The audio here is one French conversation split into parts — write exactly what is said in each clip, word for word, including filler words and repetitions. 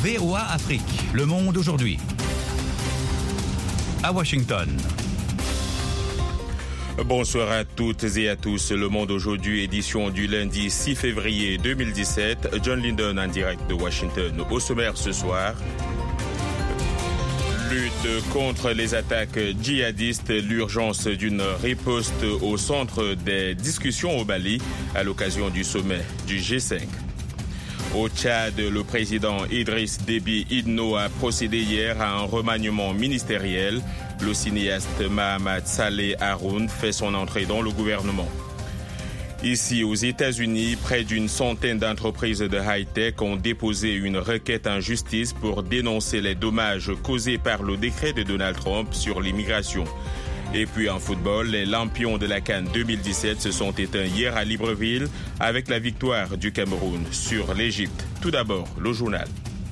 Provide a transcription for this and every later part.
V O A Afrique, Le Monde aujourd'hui. À Washington. Bonsoir à toutes et à tous. Le Monde aujourd'hui, édition du lundi six février deux mille dix-sept. John Linden en direct de Washington. Au sommaire ce soir, lutte contre les attaques djihadistes, l'urgence d'une riposte au centre des discussions au Mali à l'occasion du sommet du G cinq. Au Tchad, le président Idriss Déby Itno a procédé hier à un remaniement ministériel. Le cinéaste Mahamat Saleh Haroun fait son entrée dans le gouvernement. Ici, aux États-Unis, près d'une centaine d'entreprises de high-tech ont déposé une requête en justice pour dénoncer les dommages causés par le décret de Donald Trump sur l'immigration. Et puis en football, les lampions de la CAN deux mille dix-sept se sont éteints hier à Libreville avec la victoire du Cameroun sur l'Égypte. Tout d'abord, le journal.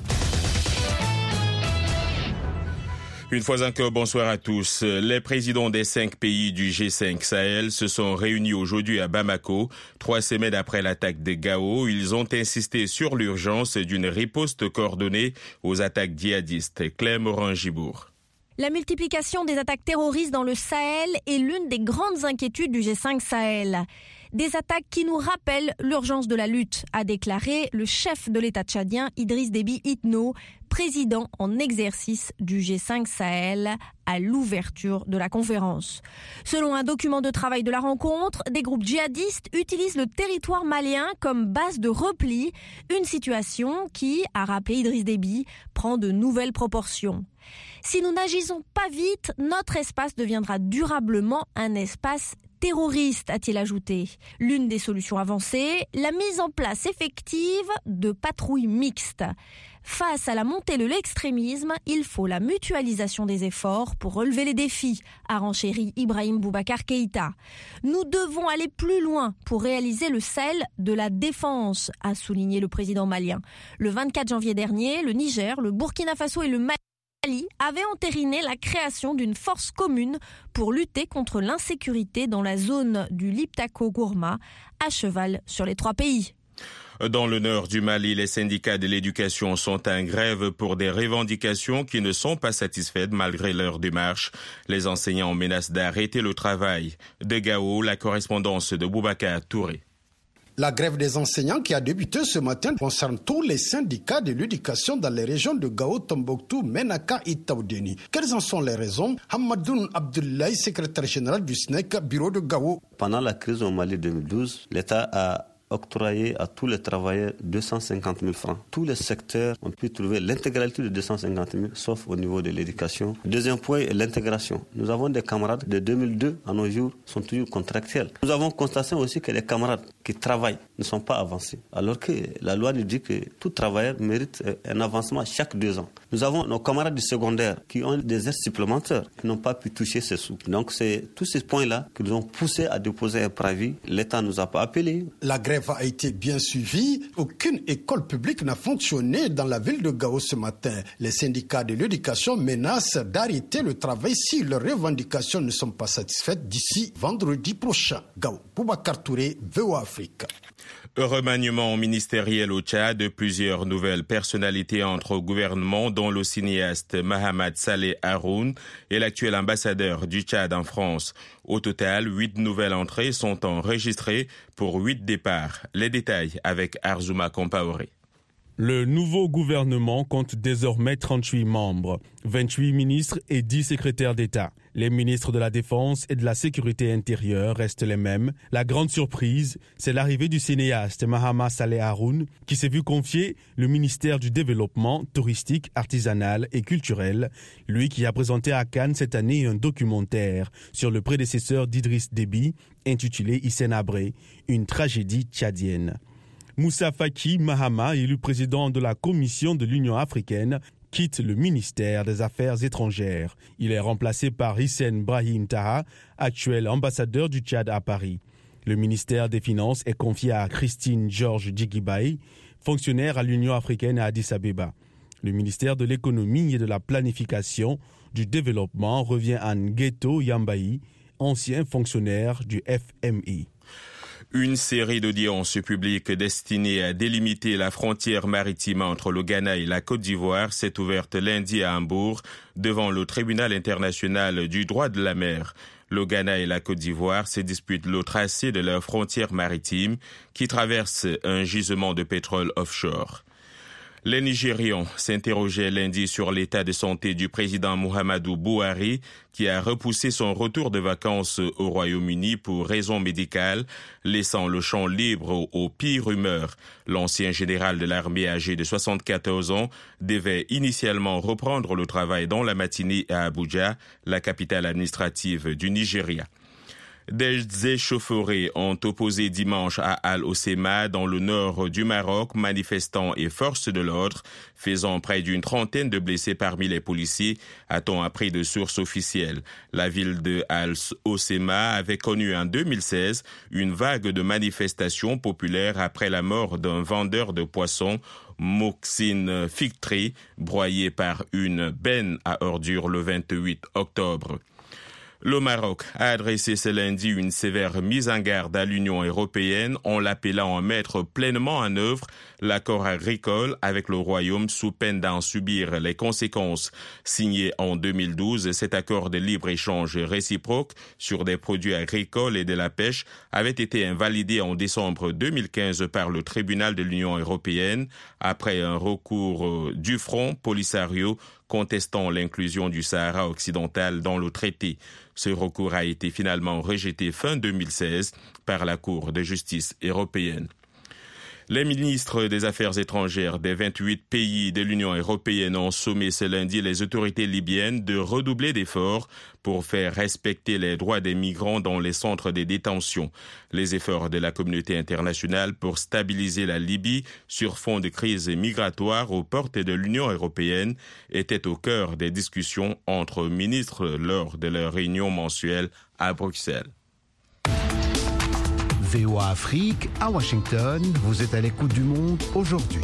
Une fois encore, bonsoir à tous. Les présidents des cinq pays du G cinq Sahel se sont réunis aujourd'hui à Bamako. Trois semaines après l'attaque de Gao, ils ont insisté sur l'urgence d'une riposte coordonnée aux attaques djihadistes. Claire Morin-Gibourg. La multiplication des attaques terroristes dans le Sahel est l'une des grandes inquiétudes du G cinq Sahel. Des attaques qui nous rappellent l'urgence de la lutte, a déclaré le chef de l'État tchadien Idriss Déby Itno, président en exercice du G cinq Sahel, à l'ouverture de la conférence. Selon un document de travail de la rencontre, des groupes djihadistes utilisent le territoire malien comme base de repli, une situation qui, a rappelé Idriss Déby, prend de nouvelles proportions. Si nous n'agissons pas vite, notre espace deviendra durablement un espace terroriste, a-t-il ajouté. L'une des solutions avancées, la mise en place effective de patrouilles mixtes. Face à la montée de l'extrémisme, il faut la mutualisation des efforts pour relever les défis, a renchéri Ibrahim Boubacar Keïta. Nous devons aller plus loin pour réaliser le sel de la défense, a souligné le président malien. Le vingt-quatre janvier dernier, le Niger, le Burkina Faso et le Mali avait entériné la création d'une force commune pour lutter contre l'insécurité dans la zone du Liptako-Gourma, à cheval sur les trois pays. Dans le nord du Mali, les syndicats de l'éducation sont en grève pour des revendications qui ne sont pas satisfaites malgré leur démarche. Les enseignants menacent d'arrêter le travail. De Gao, la correspondance de Boubacar Touré. La grève des enseignants qui a débuté ce matin concerne tous les syndicats de l'éducation dans les régions de Gao, Tombouctou, Menaka et Taoudéni. Quelles en sont les raisons? Hamadoun Abdoulaye, secrétaire général du S N E C, bureau de Gao. Pendant la crise au Mali deux mille douze, l'État a octroyé à tous les travailleurs deux cent cinquante mille francs. Tous les secteurs ont pu trouver l'intégralité de deux cent cinquante mille, sauf au niveau de l'éducation. Deuxième point, l'intégration. Nous avons des camarades de deux mille deux à nos jours sont toujours contractuels. Nous avons constaté aussi que les camarades qui travaillent ne sont pas avancés, alors que la loi nous dit que tout travailleur mérite un avancement chaque deux ans. Nous avons nos camarades du secondaire qui ont des aides supplémentaires, qui n'ont pas pu toucher ces sous. Donc c'est tous ces points-là qui nous ont poussé à déposer un préavis. L'État ne nous a pas appelés. La grève a été bien suivie. Aucune école publique n'a fonctionné dans la ville de Gao ce matin. Les syndicats de l'éducation menacent d'arrêter le travail si leurs revendications ne sont pas satisfaites d'ici vendredi prochain. Gao, Boubacar Touré, V O A Afrique. Remaniement ministériel au Tchad, plusieurs nouvelles personnalités entrent au gouvernement, dont le cinéaste Mahamat Saleh Haroun et l'actuel ambassadeur du Tchad en France. Au total, huit nouvelles entrées sont enregistrées pour huit départs. Les détails avec Arzouma Compaoré. Le nouveau gouvernement compte désormais trente-huit membres, vingt-huit ministres et dix secrétaires d'État. Les ministres de la Défense et de la Sécurité intérieure restent les mêmes. La grande surprise, c'est l'arrivée du cinéaste Mahamat Saleh Haroun, qui s'est vu confier le ministère du Développement touristique, artisanal et culturel, lui qui a présenté à Cannes cette année un documentaire sur le prédécesseur d'Idriss Déby, intitulé Hissène Habré, une tragédie tchadienne. Moussa Faki Mahamat, élu président de la Commission de l'Union africaine, quitte le ministère des Affaires étrangères. Il est remplacé par Hissène Brahim Taha, actuel ambassadeur du Tchad à Paris. Le ministère des Finances est confié à Christine Georges Djigibaï, fonctionnaire à l'Union africaine à Addis Abeba. Le ministère de l'Économie et de la Planification du Développement revient à Ngeto Yambaï, ancien fonctionnaire du F M I. Une série d'audiences publiques destinées à délimiter la frontière maritime entre le Ghana et la Côte d'Ivoire s'est ouverte lundi à Hambourg devant le tribunal international du droit de la mer. Le Ghana et la Côte d'Ivoire se disputent le tracé de leur frontière maritime qui traverse un gisement de pétrole offshore. Les Nigérians s'interrogeaient lundi sur l'état de santé du président Muhammadu Buhari qui a repoussé son retour de vacances au Royaume-Uni pour raisons médicales, laissant le champ libre aux pires rumeurs. L'ancien général de l'armée âgé de soixante-quatorze ans devait initialement reprendre le travail dans la matinée à Abuja, la capitale administrative du Nigeria. Des échauffourées ont opposé dimanche à Al-Hoceima dans le nord du Maroc, manifestants et forces de l'ordre, faisant près d'une trentaine de blessés parmi les policiers, a-t-on appris de sources officielles. La ville de Al-Hoceima avait connu en deux mille seize une vague de manifestations populaires après la mort d'un vendeur de poissons, Moxine Fictree, broyé par une benne à ordures le vingt-huit octobre. Le Maroc a adressé ce lundi une sévère mise en garde à l'Union européenne en l'appelant à mettre pleinement en œuvre l'accord agricole avec le Royaume sous peine d'en subir les conséquences. Signé en deux mille douze, cet accord de libre-échange réciproque sur des produits agricoles et de la pêche avait été invalidé en décembre deux mille quinze par le tribunal de l'Union européenne après un recours du Front Polisario contestant l'inclusion du Sahara occidental dans le traité. Ce recours a été finalement rejeté fin deux mille seize par la Cour de justice européenne. Les ministres des Affaires étrangères des vingt-huit pays de l'Union européenne ont sommé ce lundi les autorités libyennes de redoubler d'efforts pour faire respecter les droits des migrants dans les centres de détention. Les efforts de la communauté internationale pour stabiliser la Libye sur fond de crise migratoire aux portes de l'Union européenne étaient au cœur des discussions entre ministres lors de leur réunion mensuelle à Bruxelles. V O A Afrique, à Washington, vous êtes à l'écoute du monde aujourd'hui.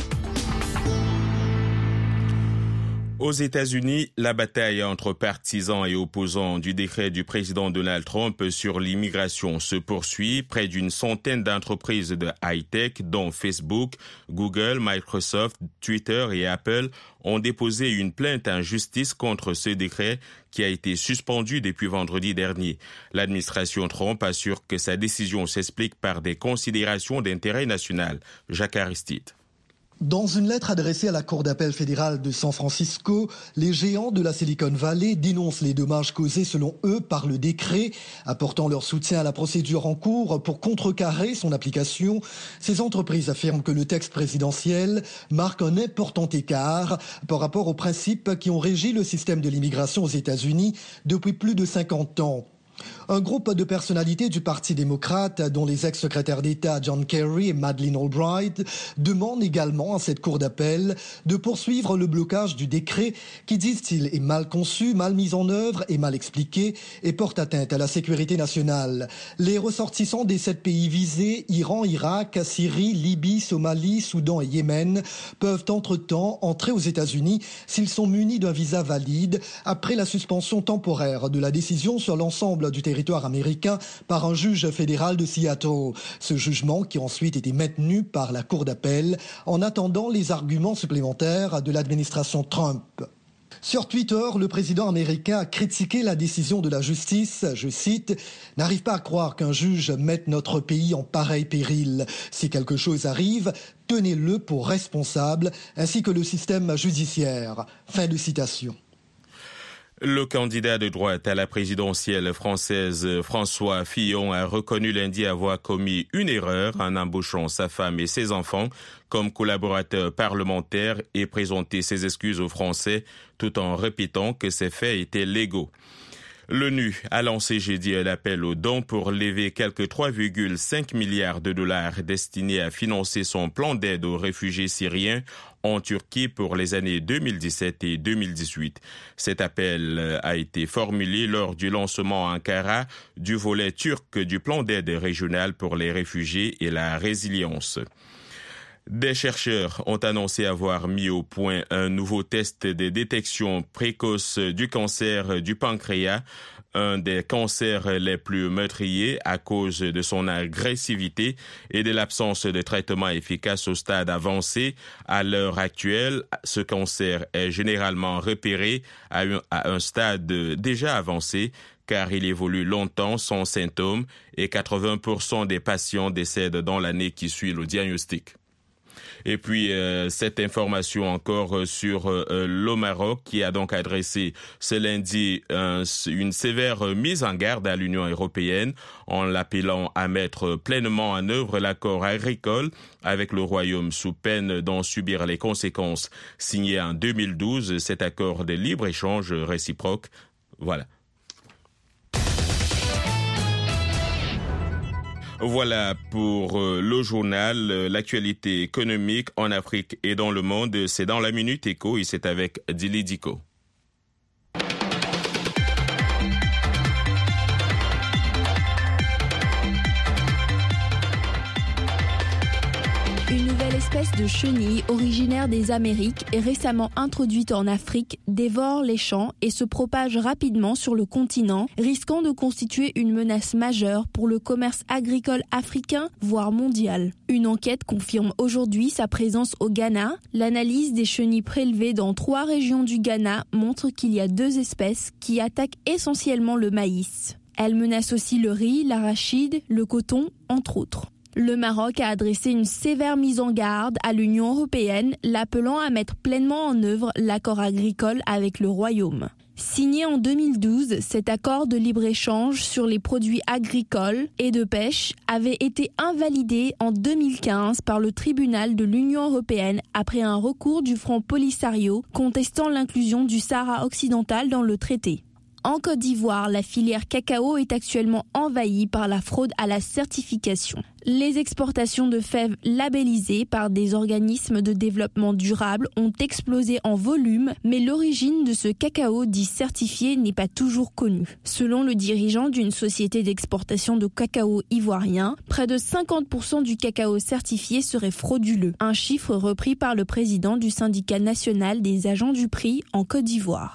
Aux États-Unis, la bataille entre partisans et opposants du décret du président Donald Trump sur l'immigration se poursuit. Près d'une centaine d'entreprises de high-tech, dont Facebook, Google, Microsoft, Twitter et Apple, ont déposé une plainte en justice contre ce décret qui a été suspendu depuis vendredi dernier. L'administration Trump assure que sa décision s'explique par des considérations d'intérêt national. Jacques Aristide. Dans une lettre adressée à la Cour d'appel fédérale de San Francisco, les géants de la Silicon Valley dénoncent les dommages causés selon eux par le décret, apportant leur soutien à la procédure en cours pour contrecarrer son application. Ces entreprises affirment que le texte présidentiel marque un important écart par rapport aux principes qui ont régi le système de l'immigration aux États-Unis depuis plus de cinquante ans. Un groupe de personnalités du Parti démocrate, dont les ex-secrétaires d'État John Kerry et Madeleine Albright, demandent également à cette cour d'appel de poursuivre le blocage du décret qui, disent-ils, est mal conçu, mal mis en œuvre et mal expliqué et porte atteinte à la sécurité nationale. Les ressortissants des sept pays visés, Iran, Irak, Syrie, Libye, Somalie, Soudan et Yémen, peuvent entre-temps entrer aux États-Unis s'ils sont munis d'un visa valide après la suspension temporaire de la décision sur l'ensemble du territoire américain par un juge fédéral de Seattle. Ce jugement qui a ensuite été maintenu par la Cour d'appel en attendant les arguments supplémentaires de l'administration Trump. Sur Twitter, le président américain a critiqué la décision de la justice. Je cite, « N'arrive pas à croire qu'un juge mette notre pays en pareil péril. Si quelque chose arrive, tenez-le pour responsable, ainsi que le système judiciaire. » Fin de citation. Le candidat de droite à la présidentielle française François Fillon a reconnu lundi avoir commis une erreur en embauchant sa femme et ses enfants comme collaborateurs parlementaires et présenté ses excuses aux Français tout en répétant que ces faits étaient légaux. L'ONU a lancé jeudi un appel aux dons pour lever quelques trois virgule cinq milliards de dollars destinés à financer son plan d'aide aux réfugiés syriens en Turquie pour les années deux mille dix-sept et deux mille dix-huit. Cet appel a été formulé lors du lancement à Ankara du volet turc du plan d'aide régional pour les réfugiés et la résilience. Des chercheurs ont annoncé avoir mis au point un nouveau test de détection précoce du cancer du pancréas, un des cancers les plus meurtriers à cause de son agressivité et de l'absence de traitement efficace au stade avancé. À l'heure actuelle, ce cancer est généralement repéré à un, à un stade déjà avancé car il évolue longtemps sans symptômes et quatre-vingts pour cent des patients décèdent dans l'année qui suit le diagnostic. Et puis, euh, cette information encore euh, sur euh, le Maroc qui a donc adressé ce lundi euh, une sévère mise en garde à l'Union européenne en l'appelant à mettre pleinement en œuvre l'accord agricole avec le Royaume sous peine d'en subir les conséquences. Signé en deux mille douze, cet accord de libre-échange réciproque. Voilà. Voilà pour le journal, l'actualité économique en Afrique et dans le monde. C'est dans la Minute Éco et c'est avec Dili Diko. Une nouvelle espèce de chenille originaire des Amériques et récemment introduite en Afrique dévore les champs et se propage rapidement sur le continent, risquant de constituer une menace majeure pour le commerce agricole africain, voire mondial. Une enquête confirme aujourd'hui sa présence au Ghana. L'analyse des chenilles prélevées dans trois régions du Ghana montre qu'il y a deux espèces qui attaquent essentiellement le maïs. Elles menacent aussi le riz, l'arachide, le coton, entre autres. Le Maroc a adressé une sévère mise en garde à l'Union européenne, l'appelant à mettre pleinement en œuvre l'accord agricole avec le Royaume. Signé en deux mille douze, cet accord de libre-échange sur les produits agricoles et de pêche avait été invalidé en deux mille quinze par le tribunal de l'Union européenne après un recours du Front Polisario contestant l'inclusion du Sahara occidental dans le traité. En Côte d'Ivoire, la filière cacao est actuellement envahie par la fraude à la certification. Les exportations de fèves labellisées par des organismes de développement durable ont explosé en volume, mais l'origine de ce cacao dit certifié n'est pas toujours connue. Selon le dirigeant d'une société d'exportation de cacao ivoirien, près de cinquante pour cent du cacao certifié serait frauduleux, un chiffre repris par le président du syndicat national des agents du prix en Côte d'Ivoire.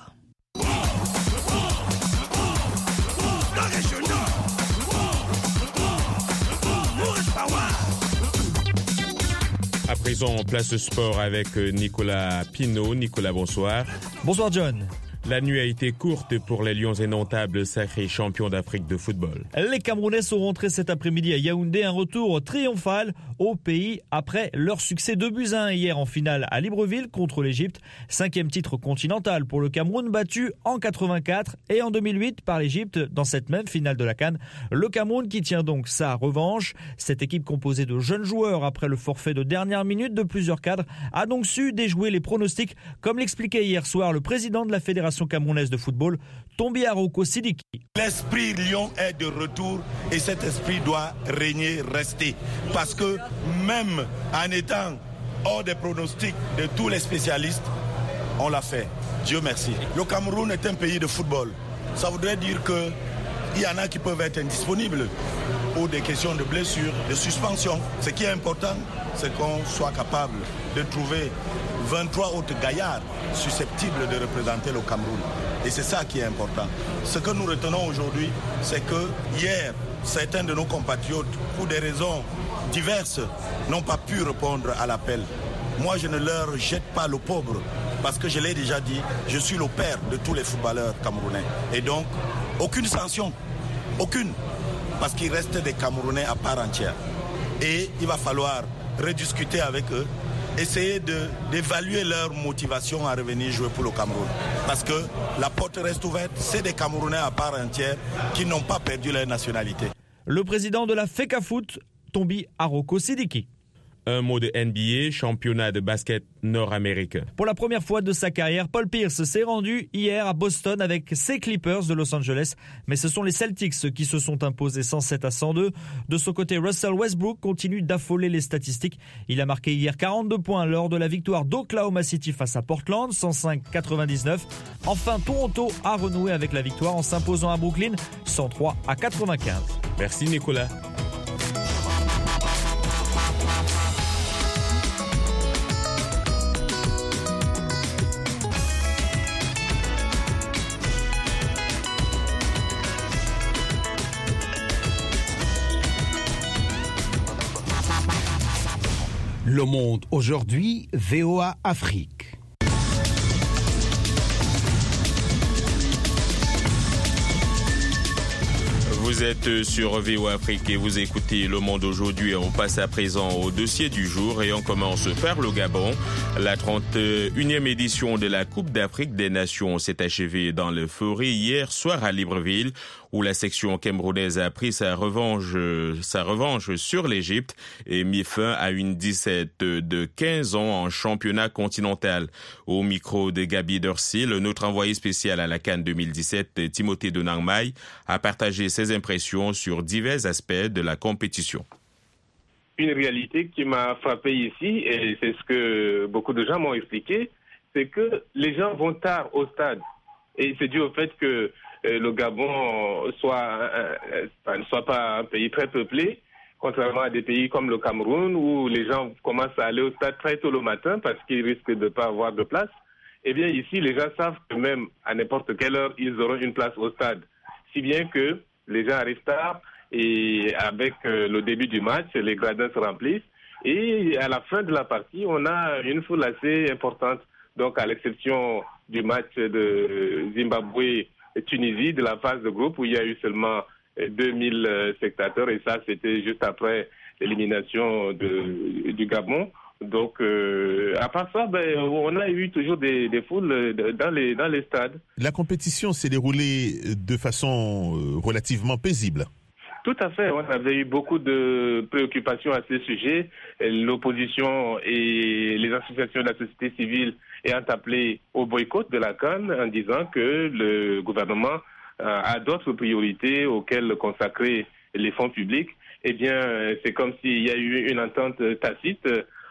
À présent, on place le sport avec Nicolas Pinault. Nicolas, bonsoir. Bonsoir John. La nuit a été courte pour les Lions indomptables sacrés champions d'Afrique de football. Les Camerounais sont rentrés cet après-midi à Yaoundé, un retour triomphal au pays après leur succès deux buts à un hier en finale à Libreville contre l'Égypte. Cinquième titre continental pour le Cameroun, battu en quatre-vingt-quatre et en deux mille huit par l'Égypte dans cette même finale de la CAN. Le Cameroun qui tient donc sa revanche. Cette équipe composée de jeunes joueurs après le forfait de dernière minute de plusieurs cadres a donc su déjouer les pronostics, comme l'expliquait hier soir le président de la Fédération camerounaise de football, Tombi Aroko Sidiki. L'esprit Lion est de retour et cet esprit doit régner, rester. Parce que même en étant hors des pronostics de tous les spécialistes, on l'a fait. Dieu merci. Le Cameroun est un pays de football. Ça voudrait dire qu'il y en a qui peuvent être indisponibles pour des questions de blessures, de suspension. Ce qui est important, c'est qu'on soit capable de trouver vingt-trois autres gaillards susceptibles de représenter le Cameroun. Et c'est ça qui est important. Ce que nous retenons aujourd'hui, c'est que hier, certains de nos compatriotes, pour des raisons diverses, n'ont pas pu répondre à l'appel. Moi, je ne leur jette pas le pauvre, parce que je l'ai déjà dit, je suis le père de tous les footballeurs camerounais. Et donc, aucune sanction, aucune, parce qu'il reste des Camerounais à part entière. Et il va falloir rediscuter avec eux, essayer de, d'évaluer leur motivation à revenir jouer pour le Cameroun. Parce que la porte reste ouverte, c'est des Camerounais à part entière qui n'ont pas perdu leur nationalité. Le président de la FECAFOOT, Tombi Aroko Sidiki. Un mot de N B A, championnat de basket nord-américain. Pour la première fois de sa carrière, Paul Pierce s'est rendu hier à Boston avec ses Clippers de Los Angeles. Mais ce sont les Celtics qui se sont imposés cent sept à cent deux. De son côté, Russell Westbrook continue d'affoler les statistiques. Il a marqué hier quarante-deux points lors de la victoire d'Oklahoma City face à Portland, cent cinq à quatre-vingt-dix-neuf. Enfin, Toronto a renoué avec la victoire en s'imposant à Brooklyn, cent trois à quatre-vingt-quinze. Merci Nicolas. Le Monde aujourd'hui, V O A Afrique. Vous êtes sur V O A Afrique et vous écoutez Le Monde aujourd'hui. On passe à présent au dossier du jour et on commence par le Gabon. La trente et unième édition de la Coupe d'Afrique des Nations s'est achevée dans l'euphorie hier soir à Libreville, où la section camerounaise a pris sa revanche, sa revanche sur l'Égypte et mis fin à une disette de quinze ans en championnat continental. Au micro de Gabi Dorsil, notre envoyé spécial à la CAN deux mille dix-sept, Timothée Donangmai, a partagé ses impressions sur divers aspects de la compétition. Une réalité qui m'a frappé ici, et c'est ce que beaucoup de gens m'ont expliqué, c'est que les gens vont tard au stade. Et c'est dû au fait que le Gabon soit, euh, ne soit pas un pays très peuplé, contrairement à des pays comme le Cameroun, où les gens commencent à aller au stade très tôt le matin parce qu'ils risquent de ne pas avoir de place. Eh bien, ici, les gens savent que même à n'importe quelle heure, ils auront une place au stade. Si bien que les gens arrivent tard et avec euh, le début du match, les gradins se remplissent. Et à la fin de la partie, on a une foule assez importante. Donc, à l'exception du match de Zimbabwe-Tunisie, de la phase de groupe, où il y a eu seulement deux mille spectateurs, et ça, c'était juste après l'élimination de, du Gabon. Donc, euh, à part ça, ben, on a eu toujours des, des foules dans les, dans les stades. La compétition s'est déroulée de façon relativement paisible. Tout à fait. On avait eu beaucoup de préoccupations à ce sujet. L'opposition et les associations de la société civile ayant appelé au boycott de la CAN en disant que le gouvernement a d'autres priorités auxquelles consacrer les fonds publics. Eh bien, c'est comme s'il y a eu une entente tacite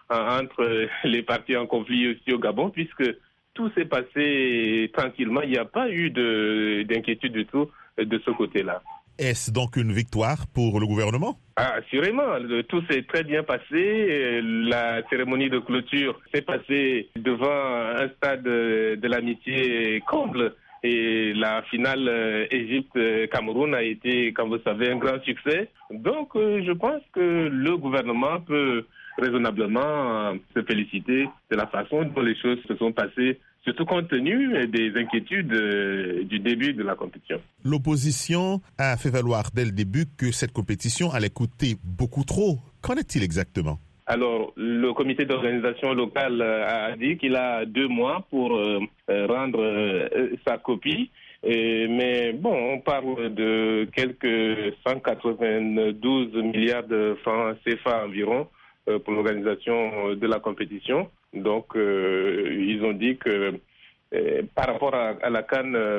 entre les partis en conflit aussi au Gabon, puisque tout s'est passé tranquillement. Il n'y a pas eu de, d'inquiétude du tout de ce côté-là. Est-ce donc une victoire pour le gouvernement? Ah, assurément, tout s'est très bien passé. La cérémonie de clôture s'est passée devant un stade de l'amitié comble. Et la finale Égypte-Cameroun a été, comme vous savez, un grand succès. Donc, je pense que le gouvernement peut raisonnablement se féliciter de la façon dont les choses se sont passées, surtout compte tenu des inquiétudes du début de la compétition. L'opposition a fait valoir dès le début que cette compétition allait coûter beaucoup trop. Qu'en est-il exactement? Alors, le comité d'organisation locale a dit qu'il a deux mois pour euh, rendre euh, sa copie. Et, mais bon, on parle de quelques cent quatre-vingt-douze milliards de francs C F A environ euh, pour l'organisation de la compétition. Donc, euh, ils ont dit que euh, par rapport à, à la CAN euh,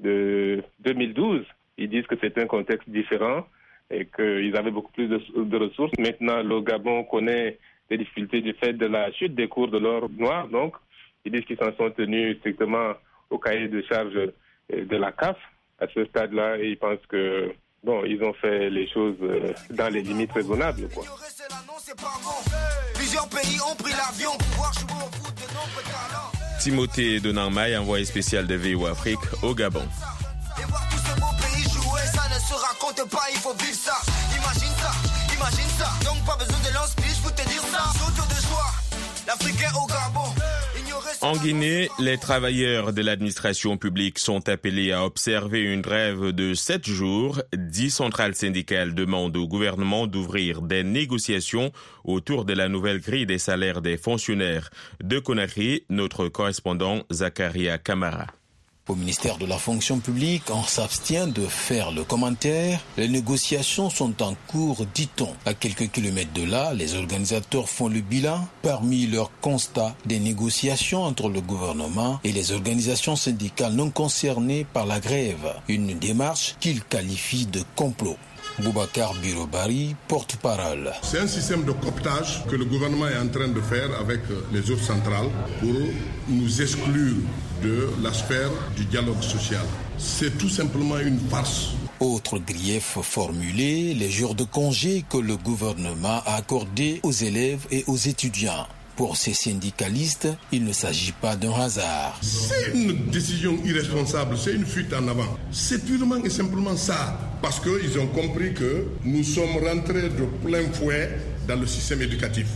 de deux mille douze, ils disent que c'est un contexte différent et qu'ils avaient beaucoup plus de, de ressources. Maintenant, le Gabon connaît des difficultés du fait de la chute des cours de l'or noir. Donc, ils disent qu'ils s'en sont tenus strictement au cahier de charge de la C A F à ce stade-là. Et ils pensent que, bon, ils ont fait les choses dans les limites raisonnables, quoi. Plusieurs pays ont pris l'avion pour pouvoir jouer au foot de nombreux talents. Timothée Donangmai, envoyé spécial de V O A Afrique au Gabon. Se raconte pas, il faut vivre ça. Imagine ça, imagine ça. Donc pas besoin de lance-piche pour te dire ça. Saute de joie, l'Africain au Gabon. En Guinée, les travailleurs de l'administration publique sont appelés à observer une grève de sept jours. Dix centrales syndicales demandent au gouvernement d'ouvrir des négociations autour de la nouvelle grille des salaires des fonctionnaires. De Conakry, notre correspondant Zakaria Kamara. Au ministère de la fonction publique, on s'abstient de faire le commentaire. Les négociations sont en cours, dit-on. À quelques kilomètres de là, les organisateurs font le bilan. Parmi leurs constats, des négociations entre le gouvernement et les organisations syndicales non concernées par la grève. Une démarche qu'ils qualifient de complot. Boubacar Birobari, porte-parole. C'est un système de cooptage que le gouvernement est en train de faire avec les autres centrales pour nous exclure de la sphère du dialogue social. C'est tout simplement une farce. Autre grief formulé, les jours de congé que le gouvernement a accordés aux élèves et aux étudiants. Pour ces syndicalistes, il ne s'agit pas d'un hasard. C'est une décision irresponsable, c'est une fuite en avant. C'est purement et simplement ça. Parce qu'ils ont compris que nous sommes rentrés de plein fouet dans le système éducatif.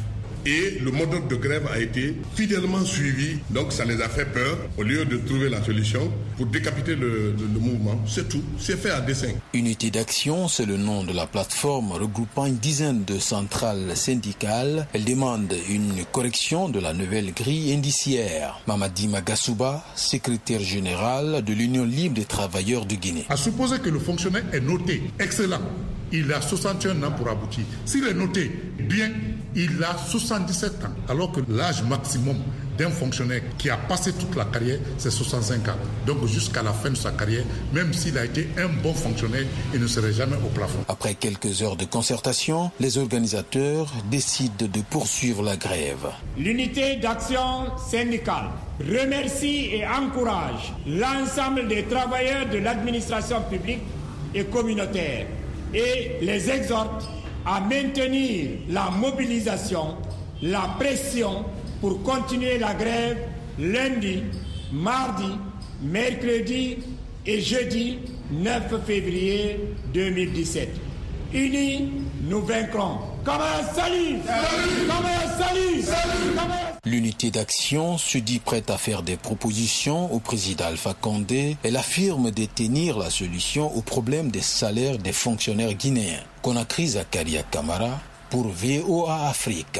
et le mode d'ordre de grève a été fidèlement suivi. Donc ça les a fait peur. Au lieu de trouver la solution pour décapiter le, le, le mouvement, c'est tout. C'est fait à dessein. Unité d'action, c'est le nom de la plateforme regroupant une dizaine de centrales syndicales. Elle demande une correction de la nouvelle grille indiciaire. Mamadi Magasuba, secrétaire général de l'Union libre des travailleurs de Guinée. À supposer que le fonctionnaire est noté excellent, il a soixante et un ans pour aboutir. S'il est noté bien, il a soixante-dix-sept ans. Alors que l'âge maximum d'un fonctionnaire qui a passé toute la carrière, c'est soixante-cinq ans. Donc jusqu'à la fin de sa carrière, même s'il a été un bon fonctionnaire, il ne serait jamais au plafond. Après quelques heures de concertation, les organisateurs décident de poursuivre la grève. L'unité d'action syndicale remercie et encourage l'ensemble des travailleurs de l'administration publique et communautaire et les exhorte à maintenir la mobilisation, la pression pour continuer la grève lundi, mardi, mercredi et jeudi neuf février deux mille dix-sept. Unis, nous vaincrons. Comme un salut, comme un salut, comme un... L'unité d'action se dit prête à faire des propositions au président Alpha Condé. Elle affirme détenir la solution au problème des salaires des fonctionnaires guinéens. Conakry, Zakaria Kamara pour V O A Afrique.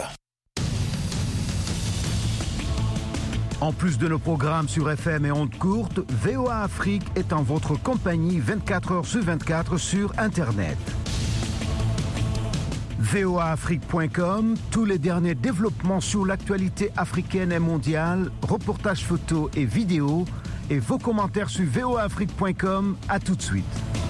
En plus de nos programmes sur F M et ondes courtes, V O A Afrique est en votre compagnie vingt-quatre heures sur vingt-quatre sur Internet. V O A Afrique point com, tous les derniers développements sur l'actualité africaine et mondiale, reportages photos et vidéos, et vos commentaires sur V O A Afrique point com. À tout de suite.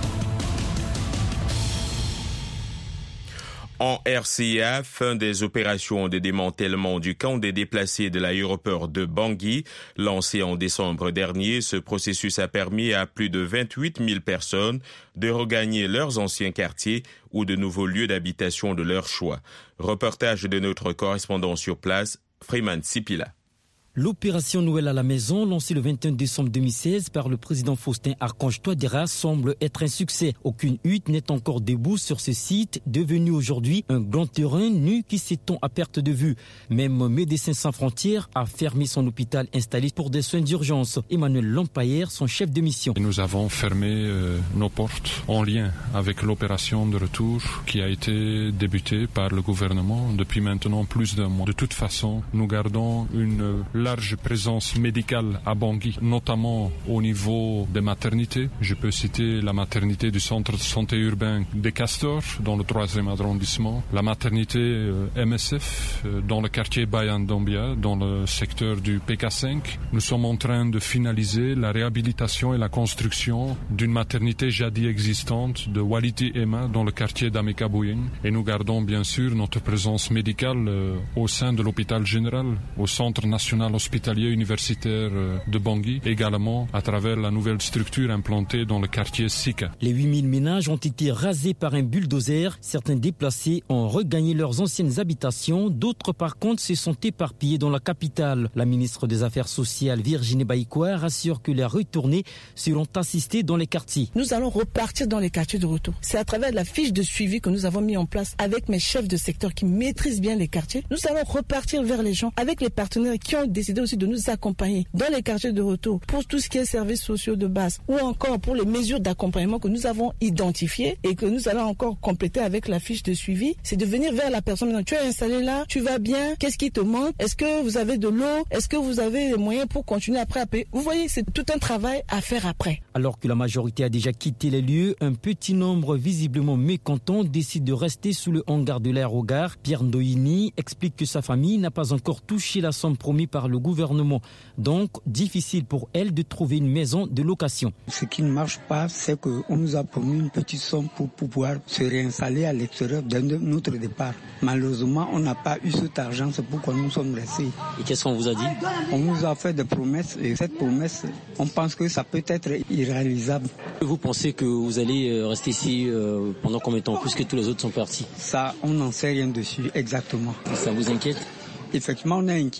En R C A, fin des opérations de démantèlement du camp des déplacés de l'aéroport de Bangui. Lancé en décembre dernier, ce processus a permis à plus de vingt-huit mille personnes de regagner leurs anciens quartiers ou de nouveaux lieux d'habitation de leur choix. Reportage de notre correspondant sur place, Freeman Sipila. L'opération Noël à la maison, lancée le vingt et un décembre deux mille seize par le président Faustin Archange Touadéra, semble être un succès. Aucune hutte n'est encore debout sur ce site, devenu aujourd'hui un grand terrain nu qui s'étend à perte de vue. Même Médecins sans frontières a fermé son hôpital installé pour des soins d'urgence. Emmanuel Lampaillère, son chef de mission. Nous avons fermé euh, nos portes en lien avec l'opération de retour qui a été débutée par le gouvernement depuis maintenant plus d'un mois. De toute façon, nous gardons une large présence médicale à Bangui, notamment au niveau des maternités. Je peux citer la maternité du centre de santé urbain des Castors, dans le troisième arrondissement, la maternité euh, M S F euh, dans le quartier Bayan-Dombia, dans le secteur du P K cinq. Nous sommes en train de finaliser la réhabilitation et la construction d'une maternité jadis existante de Waliti Emma dans le quartier d'Amekabouyeng. Et nous gardons bien sûr notre présence médicale euh, au sein de l'hôpital général, au centre national hospitalier universitaire de Bangui, également à travers la nouvelle structure implantée dans le quartier Sika. Les huit mille ménages ont été rasés par un bulldozer. Certains déplacés ont regagné leurs anciennes habitations. D'autres, par contre, se sont éparpillés dans la capitale. La ministre des Affaires sociales, Virginie Baïkoua, rassure que les retournés seront assistés dans les quartiers. Nous allons repartir dans les quartiers de retour. C'est à travers la fiche de suivi que nous avons mis en place avec mes chefs de secteur qui maîtrisent bien les quartiers. Nous allons repartir vers les gens avec les partenaires qui ont décidé aussi de nous accompagner dans les quartiers de retour pour tout ce qui est services sociaux de base ou encore pour les mesures d'accompagnement que nous avons identifiées et que nous allons encore compléter avec la fiche de suivi. C'est de venir vers la personne. Tu es installé là, tu vas bien, qu'est-ce qui te manque? Est-ce que vous avez de l'eau? Est-ce que vous avez les moyens pour continuer après à payer? Vous voyez, c'est tout un travail à faire après. Alors que la majorité a déjà quitté les lieux, un petit nombre visiblement mécontent décide de rester sous le hangar de l'aérogare. Pierre Ndoyini explique que sa famille n'a pas encore touché la somme promise par le gouvernement. Donc, difficile pour elle de trouver une maison de location. Ce qui ne marche pas, c'est qu'on nous a promis une petite somme pour pouvoir se réinstaller à l'extérieur de notre départ. Malheureusement, on n'a pas eu cet argent, c'est pourquoi nous sommes restés. Et qu'est-ce qu'on vous a dit? On nous a fait des promesses et cette promesse, on pense que ça peut être irréalisable. Vous pensez que vous allez rester ici pendant combien de temps, puisque tous les autres sont partis? Ça, on n'en sait rien dessus exactement. Ça vous inquiète? Effectivement, on est inquiet.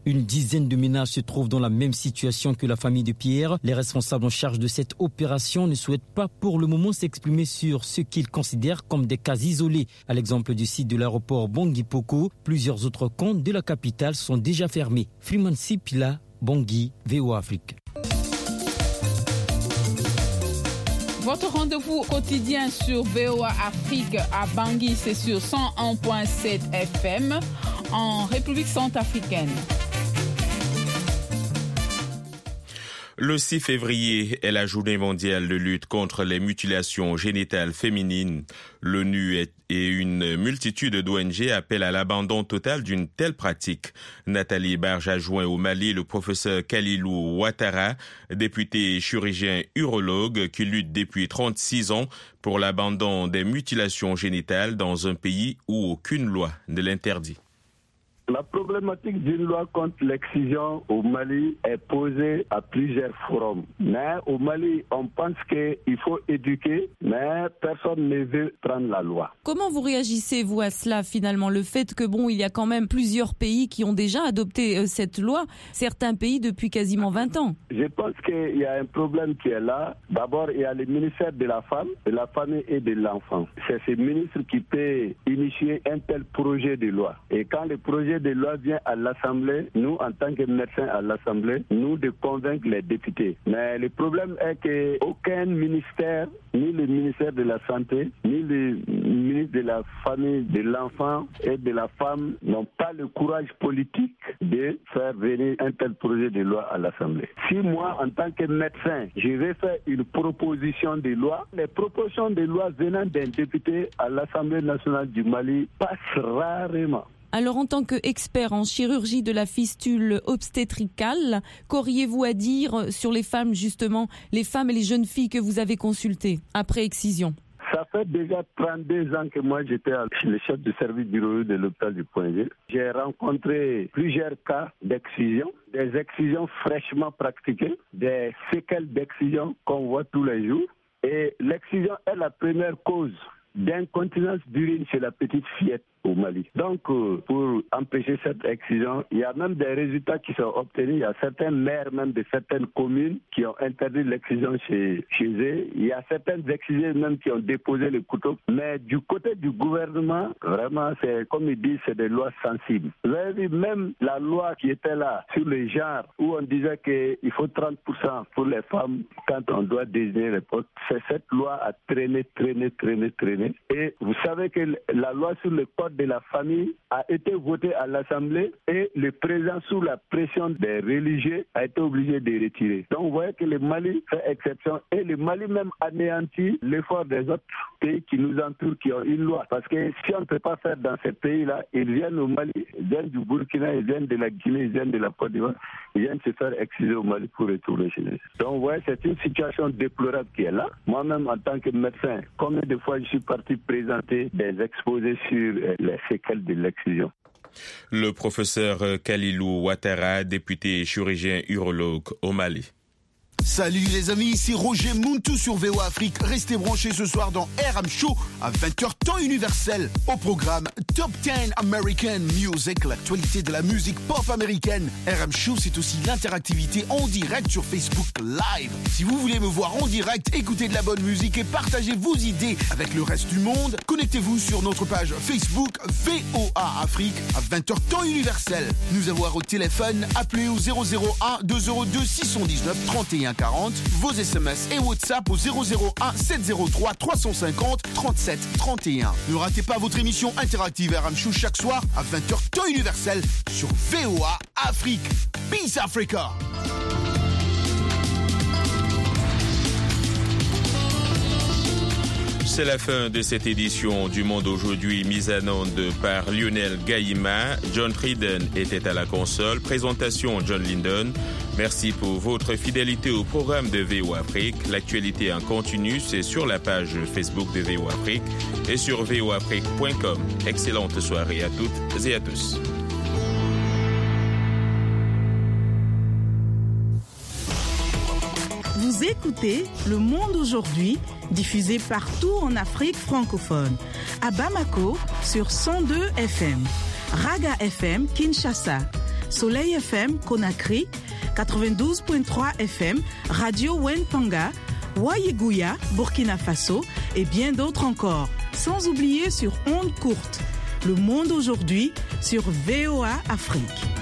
Une dizaine de ménages se trouvent dans la même situation que la famille de Pierre. Les responsables en charge de cette opération ne souhaitent pas pour le moment s'exprimer sur ce qu'ils considèrent comme des cas isolés. À l'exemple du site de l'aéroport Bangui Poko, plusieurs autres comptes de la capitale sont déjà fermés. Freeman Sipila, Bangui, V O A Afrique. Votre rendez-vous quotidien sur V O A Afrique à Bangui, c'est sur cent un virgule sept F M en République centrafricaine. Le six février est la journée mondiale de lutte contre les mutilations génitales féminines. L'ONU et une multitude d'O N G appellent à l'abandon total d'une telle pratique. Nathalie Barge a joint au Mali le professeur Kalilou Ouattara, député chirurgien urologue qui lutte depuis trente-six ans pour l'abandon des mutilations génitales dans un pays où aucune loi ne l'interdit. La problématique d'une loi contre l'excision au Mali est posée à plusieurs forums. Mais au Mali, on pense qu'il faut éduquer, mais personne ne veut prendre la loi. Comment vous réagissez, vous, à cela, finalement? Le fait que, bon, il y a quand même plusieurs pays qui ont déjà adopté euh, cette loi, certains pays depuis quasiment vingt ans. Je pense qu'il y a un problème qui est là. D'abord, il y a le ministère de la Femme, de la Famille et de l'Enfant. C'est ce ministre qui peut initier un tel projet de loi. Et quand le projet de loi vient à l'Assemblée, nous, en tant que médecins à l'Assemblée, nous de convaincre les députés. Mais le problème est qu'aucun ministère, ni le ministère de la Santé, ni le ministre de la Famille, de l'Enfant et de la Femme n'ont pas le courage politique de faire venir un tel projet de loi à l'Assemblée. Si moi, en tant que médecin, je vais faire une proposition de loi, les propositions de loi venant d'un député à l'Assemblée nationale du Mali passent rarement. Alors, en tant qu'expert en chirurgie de la fistule obstétricale, qu'auriez-vous à dire sur les femmes, justement, les femmes et les jeunes filles que vous avez consultées après excision? Ça fait déjà trente-deux ans que moi j'étais le chef du service d'urologie de l'hôpital du Point-G. J'ai rencontré plusieurs cas d'excision, des excisions fraîchement pratiquées, des séquelles d'excision qu'on voit tous les jours. Et l'excision est la première cause d'incontinence d'urine chez la petite fillette au Mali. Donc, euh, pour empêcher cette excision, il y a même des résultats qui sont obtenus. Il y a certains maires même de certaines communes qui ont interdit l'excision chez, chez eux. Il y a certaines excisées même qui ont déposé le couteau. Mais du côté du gouvernement, vraiment, c'est comme ils disent, c'est des lois sensibles. Vous avez vu, même la loi qui était là sur le genre, où on disait qu'il faut trente pour cent pour les femmes quand on doit désigner les postes, c'est cette loi a traîné, traîné, traîné, traîné. Et vous savez que la loi sur le code de la famille a été votée à l'Assemblée et le président, sous la pression des religieux, a été obligé de retirer. Donc vous voyez que le Mali fait exception et le Mali même anéantit l'effort des autres pays qui nous entourent, qui ont une loi. Parce que si on ne peut pas faire dans ces pays-là, ils viennent au Mali, ils viennent du Burkina, ils viennent de la Guinée, ils viennent de la Côte d'Ivoire, ils viennent se faire exciser au Mali pour retourner chez eux. Donc vous voyez, c'est une situation déplorable qui est là. Moi-même, en tant que médecin, combien de fois je suis parti présenter des exposés sur les séquelles de l'excision. Le professeur Kalilou Ouattara, député chirurgien urologue au Mali. Salut les amis, ici Roger Muntu sur V O A Afrique. Restez branchés ce soir dans R M Show à vingt heures temps universel. Au programme Top dix American Music, l'actualité de la musique pop américaine. R M Show, c'est aussi l'interactivité en direct sur Facebook Live. Si vous voulez me voir en direct, écouter de la bonne musique et partager vos idées avec le reste du monde, connectez-vous sur notre page Facebook V O A Afrique à vingt heures temps universel. Nous avoir au téléphone, appelez au zéro zéro un deux zéro deux six un neuf trente et un quarante, vos S M S et WhatsApp au zéro zéro un sept zéro trois trois cent cinquante trente-sept trente et un. Ne ratez pas votre émission interactive R M Show chaque soir à vingt heures temps universel sur V O A Afrique. Peace Africa! C'est la fin de cette édition du Monde aujourd'hui, mise en onde par Lionel Gaïma. John Frieden était à la console. Présentation John Linden. Merci pour votre fidélité au programme de V O A Afrique. L'actualité en continu, c'est sur la page Facebook de V O A Afrique et sur v o afrique point com. Excellente soirée à toutes et à tous. Vous écoutez Le Monde aujourd'hui, diffusé partout en Afrique francophone. À Bamako, sur cent deux F M. Raga F M, Kinshasa. Soleil F M Conakry, quatre-vingt-douze virgule trois F M, Radio Wenpanga, Wayeguya, Burkina Faso et bien d'autres encore. Sans oublier sur ondes courtes. Le monde aujourd'hui sur V O A Afrique.